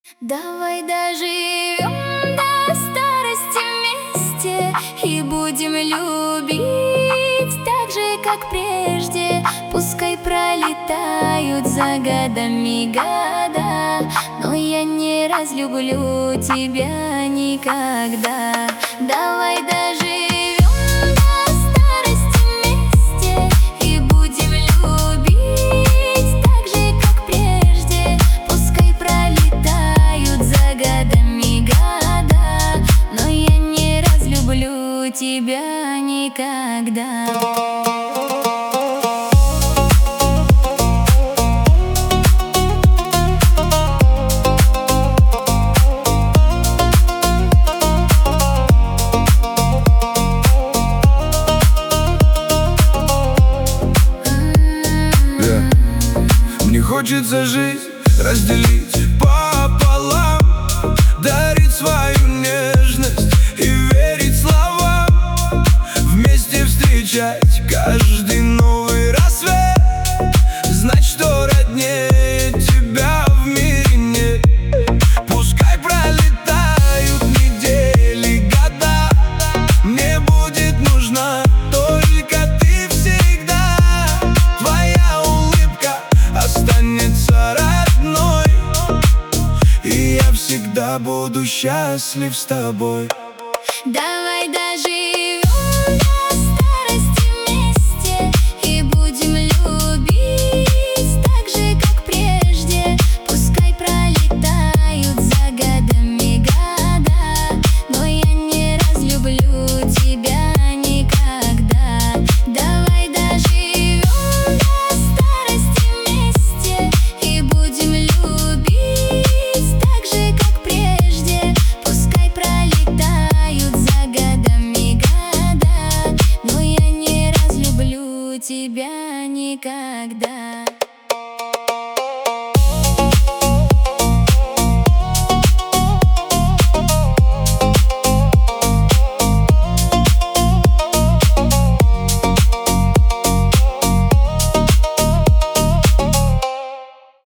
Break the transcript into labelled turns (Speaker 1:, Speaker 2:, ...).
Speaker 1: Давай доживем до старости вместе и будем любить так же, как прежде. Пускай пролетают за годами года, но я не разлюблю тебя никогда. Давай доживем до старости вместе и будем любить так же, как прежде. Пускай пролетают за годами года, но я не разлюблю тебя никогда.
Speaker 2: Мне хочется жизнь разделить пополам, дарить свою нежность и верить словам, вместе встречать каждый новый рассвет, знать, что роднее тебя в мире нет. Пускай пролетают недели, года, мне будет нужна только ты всегда. Твоя улыбка останется родной, и я всегда буду счастлив с тобой.
Speaker 1: Да.